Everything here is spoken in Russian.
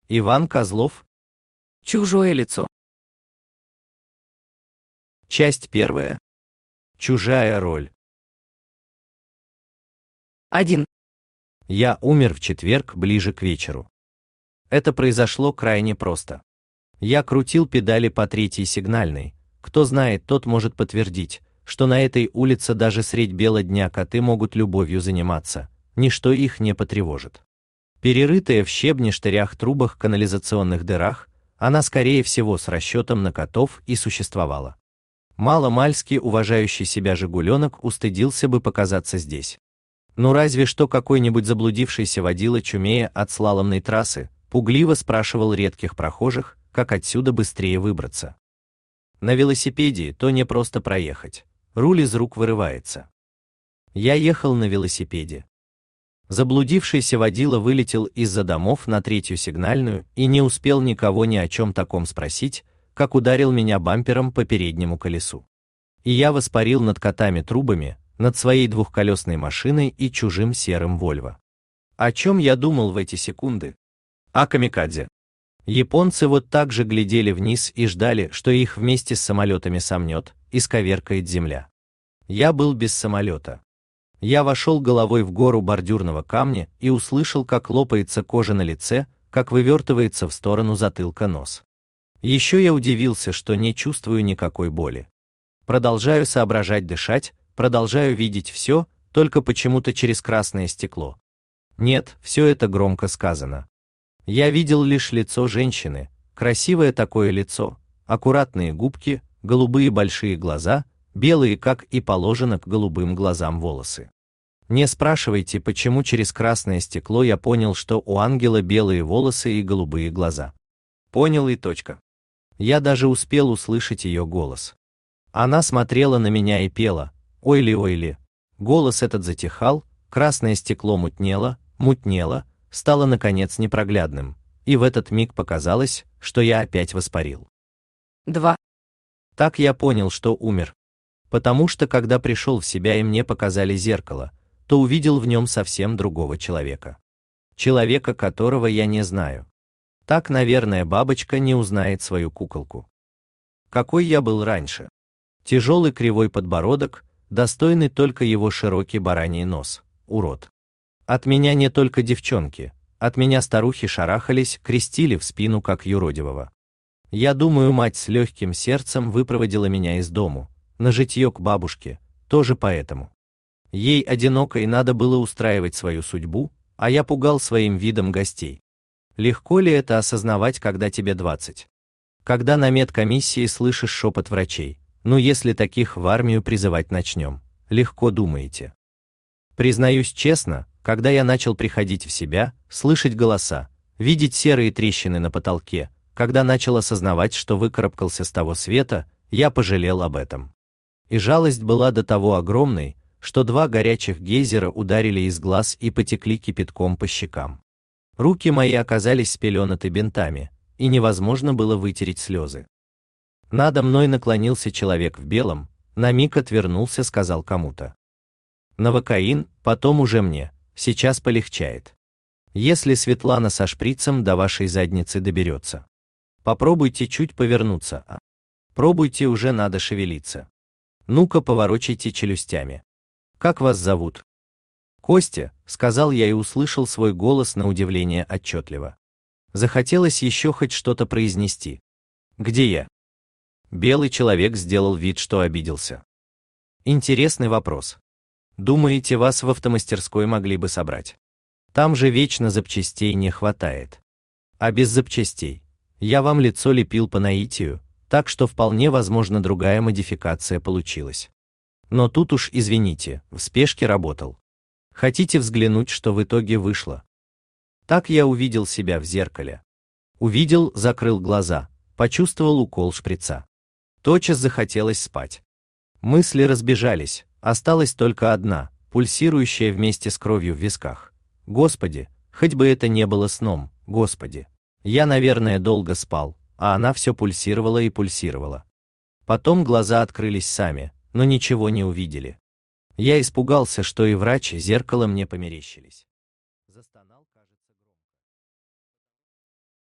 Иван Козлов. Чужое лицо. Часть 1. Чужая роль. 1. Я умер в четверг ближе к вечеру. Это произошло крайне просто. Я крутил педали по 3-й сигнальной. Кто знает, тот может подтвердить, что на этой улице даже средь бела дня коты могут любовью заниматься, ничто их не потревожит. Перерытая в щебне штырях трубах канализационных дырах, она скорее всего с расчетом на котов и существовала. Мало-мальски уважающий себя жигуленок устыдился бы показаться здесь. Ну разве что какой-нибудь заблудившийся водила, чумея от слаломной трассы, пугливо спрашивал редких прохожих, как отсюда быстрее выбраться. На велосипеде то не просто проехать, руль из рук вырывается. Я ехал на велосипеде. Заблудившийся водила вылетел из-за домов на 3-ю сигнальную и не успел никого ни о чем таком спросить, как ударил меня бампером по переднему колесу. И я воспарил над котами-трубами, над своей двухколесной машиной и чужим серым Вольво. О чем я думал в эти секунды? О камикадзе. Японцы вот так же глядели вниз и ждали, что их вместе с самолетами сомнет, исковеркает земля. Я был без самолета. Я вошел головой в гору бордюрного камня и услышал, как лопается кожа на лице, как вывертывается в сторону затылка нос. Еще я удивился, что не чувствую никакой боли. Продолжаю соображать, дышать, продолжаю видеть все, только почему-то через красное стекло. Нет, все это громко сказано. Я видел лишь лицо женщины, красивое такое лицо, аккуратные губки, голубые большие глаза, белые, как и положено к голубым глазам, волосы. Не спрашивайте, почему через красное стекло я понял, что у ангела белые волосы и голубые глаза. Понял и точка. Я даже успел услышать ее голос. Она смотрела на меня и пела: «Ой-ли-ой-ли». Голос этот затихал, красное стекло мутнело, стало наконец непроглядным, и в этот миг показалось, что я опять воспарил. 2. Так я понял, что умер. Потому что когда пришел в себя и мне показали зеркало, то увидел в нем совсем другого человека. Человека, которого я не знаю. Так, наверное, бабочка не узнает свою куколку. Какой я был раньше. Тяжелый кривой подбородок, достойный только его широкий бараний нос, урод. От меня не только девчонки, от меня старухи шарахались, крестили в спину, как юродивого. Я думаю, мать с легким сердцем выпроводила меня из дому, на житье к бабушке, тоже поэтому. Ей одинокой надо было устраивать свою судьбу, а я пугал своим видом гостей. Легко ли это осознавать, когда тебе 20? Когда на медкомиссии слышишь шепот врачей: ну если таких в армию призывать начнем, легко думаете. Признаюсь честно, когда я начал приходить в себя, слышать голоса, видеть серые трещины на потолке, когда начал осознавать, что выкарабкался с того света, я пожалел об этом. И жалость была до того огромной, что 2 горячих гейзера ударили из глаз и потекли кипятком по щекам. Руки мои оказались спеленаты бинтами, и невозможно было вытереть слезы. Надо мной наклонился человек в белом, на миг отвернулся, сказал кому-то: «Новокаин, потом уже мне, сейчас полегчает. Если Светлана со шприцем до вашей задницы доберется. Попробуйте чуть повернуться, пробуйте, уже надо шевелиться. Ну-ка поворочайте челюстями. Как вас зовут?» «Костя», — сказал я и услышал свой голос на удивление отчетливо. Захотелось еще хоть что-то произнести. «Где я?» Белый человек сделал вид, что обиделся. «Интересный вопрос. Думаете, вас в автомастерской могли бы собрать? Там же вечно запчастей не хватает. А без запчастей я вам лицо лепил по наитию, так что вполне возможно другая модификация получилась. Но тут уж извините, в спешке работал. Хотите взглянуть, что в итоге вышло?» Так я увидел себя в зеркале. Увидел, закрыл глаза, почувствовал укол шприца. Тотчас захотелось спать. Мысли разбежались, осталась только одна, пульсирующая вместе с кровью в висках. Господи, хоть бы это не было сном, Господи. Я, наверное, долго спал, а она все пульсировала и пульсировала. Потом глаза открылись сами, но ничего не увидели. Я испугался, что и врач, и зеркало мне померещились.